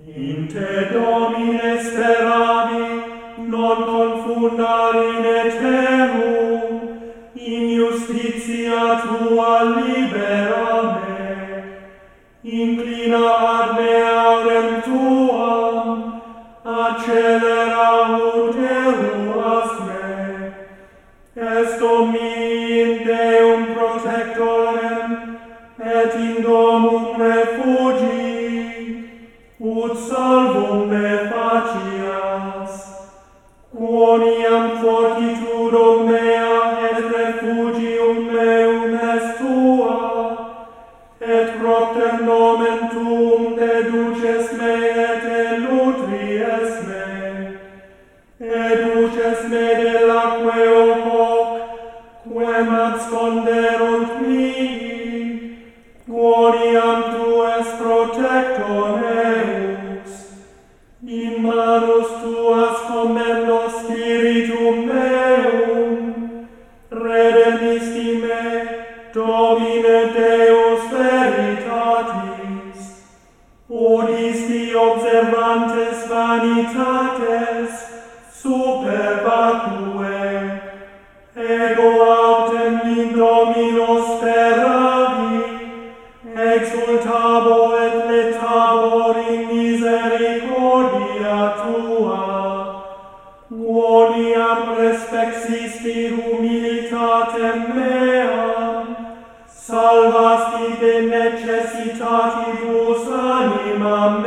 In te Domine speravi, non confundare in eterum, in justitia tua libera me, inclina ad me aurem tuam, accelera ut eruas me, est Domini in Deum protectorem, et in domum refugii, ut salvum me facias, quoniam fortitudum mea et refugium meum est tua, et propter nomen tuum deduces me et elutries me, educes me de laqueo hoc, quem absconderunt mihi, quoniam tu es protector meus. In manus tuas commendo spiritum meum, redemisti me, Domine Deus veritatis, odisti observantes vanitates, super vacue, ego autem in Domino speravi, exultabo et letabor in misericordia tua, quoniam respeksisti humilitatem meam, salvasti de necessitatibus animam